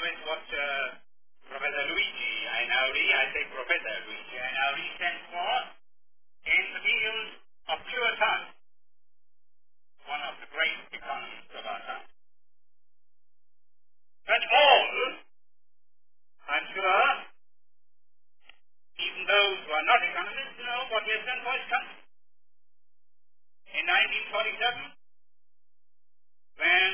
with what Professor Luigi Einaudi, I say Professor Luigi Einaudi, stands for in the field of pure science, one of the great economists of our time. But all, I'm sure, even those who are not economists, know what he has done for his country. In 1947, when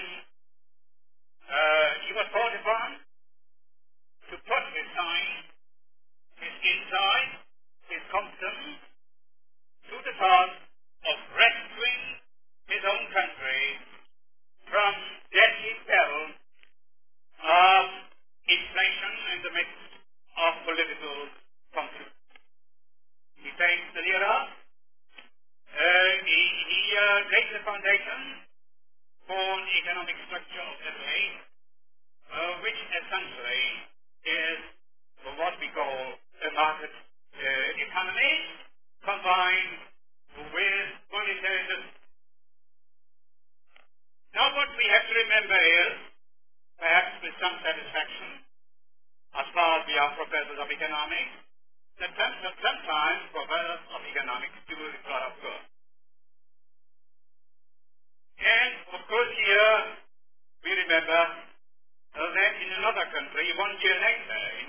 he was called upon to put his time, his insight, his competence to the task of rescuing his own country from deadly peril of inflation in the midst of political conflict. He faced the lira. He laid the foundation for an economic structure of Italy, which essentially is what we call a market economy combined with monetary system. Now what we have to remember is, perhaps with some satisfaction, as far as we are professors of economics, that sometimes professors of economics do a lot of work. And of course here we remember that in another country, 1 year later, in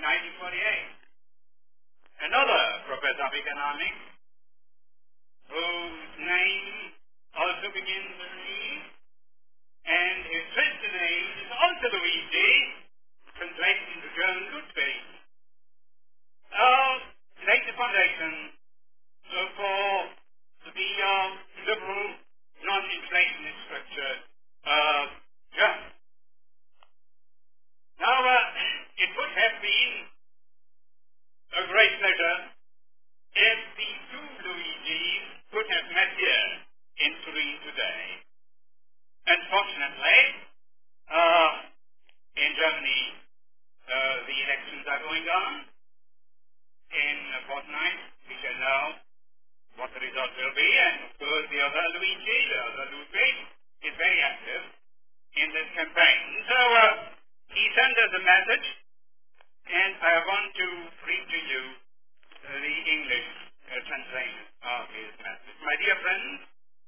1948, another professor of economics, whose name also begins with an E, and his Christian name is also Luigi, translated into German Ludwig, laid the foundation for the liberal, non-inflationist structure of Germany. Now, it would have been a great pleasure if the two Luigis could have met here in Turin today. Unfortunately, in Germany, the elections are going on. In a fortnight, we shall know what the result will be, and of course the other Luigi, the other Ludwig, is very active in this campaign. So he sent us a message, and I want to read to you the English translation of his message. My dear friends,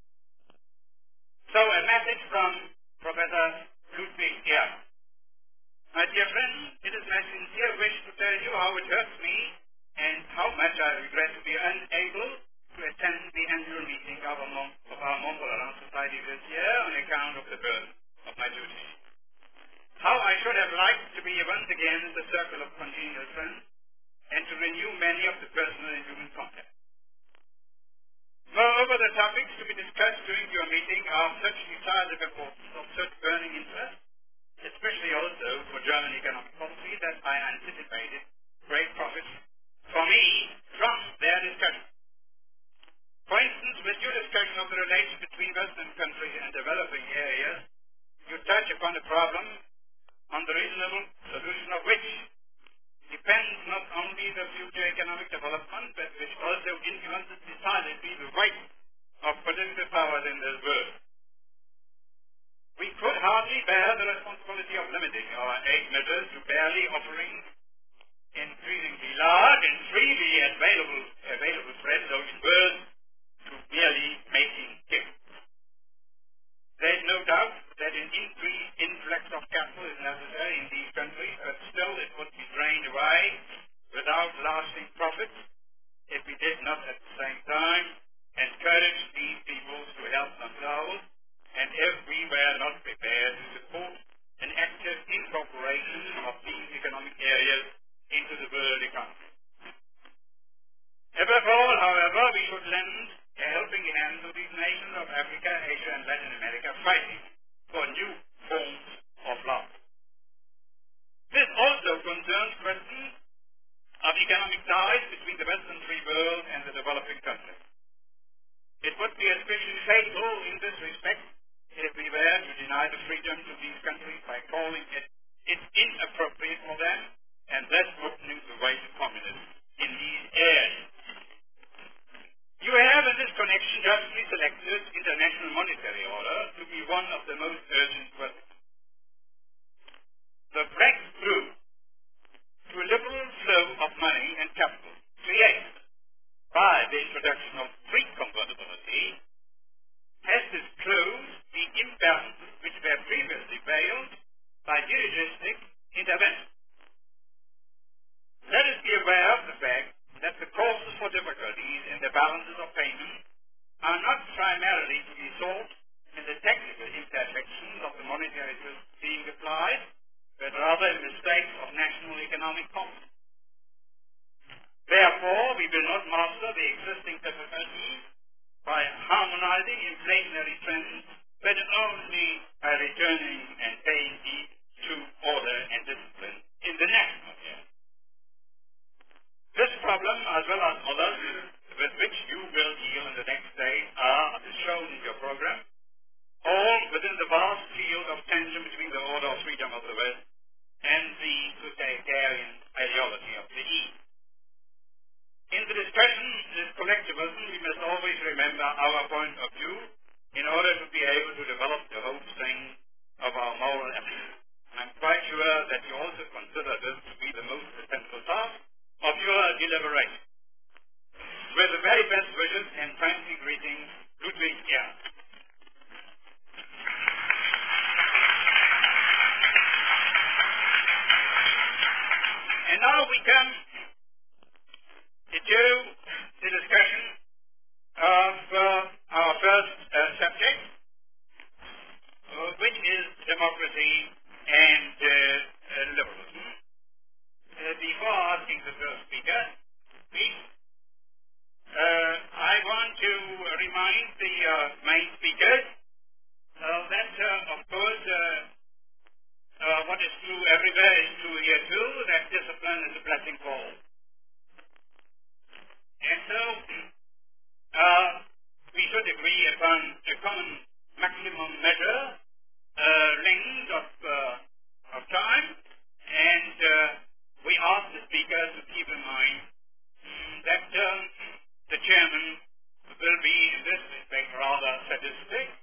so a message from Professor Ludwig Erhard. My dear friends, it is my sincere wish to tell you how it hurts me and how much I regret to be unable to attend the annual meeting of our Mont Blanc Society this year on account of the burden of my duties. How I should have liked to be once again in the circle of congenial friends and to renew many of the personal and human contacts. Moreover, the topics to be discussed during your meeting are of such decisive importance, of such burning interest, especially also for German economic policy, that I anticipated great profits for me from their discussion. For instance, with your discussion of the relation between Western countries and developing areas, you touch upon a problem on the reasonable solution of which depends not only the future economic development, but which also influences decisively the weight of political powers in this world. We could hardly bear the responsibility of limiting our aid measures to barely offering increasingly large and freely available spreads, so in words, to merely making gifts. There is no doubt that an increased influx of capital is necessary in these countries, but still it would be drained away without lasting profits if we did not at the same time encourage these peoples to help themselves, and if we were not prepared to support an active incorporation of these economic areas into the world economy. Above all, however, we should lend a helping hand to these nations of Africa, Asia, and Latin America fighting for new forms of life. This also concerns questions of economic ties between the Western free world and the developing countries. It would be especially fatal in this respect if we were to deny the freedom to these countries by calling it inappropriate for them and thus opening the way to communism in these areas. You have in this connection justly selected international monetary order to be one of the most urgent questions. The breakthrough stabilizing inflationary trends, but only by returning and paying heed to order and discipline in the national year. This problem, as well as others with which you will deal in the next days, are shown in your program, all within the vast field of tension between the order of freedom of the West and the totalitarian ideology of the East. In the discussion of collectivism, we must always remember our point of view in order to be able to develop the whole strength of our moral ethics. I'm quite sure that you also consider this to be the most essential task of your deliberation. With the very best wishes and friendly greetings, Ludwig Ernst. And now we come to the discussion of our first subject, which is democracy and liberalism. Before asking the first speaker, please, I want to remind the main speakers that, of course, what is true everywhere is true here too, that discipline is a blessing for all. And so, we should agree upon a common maximum measure, length of time, and we ask the speaker to keep in mind that the chairman will be, in this respect, rather sadistic,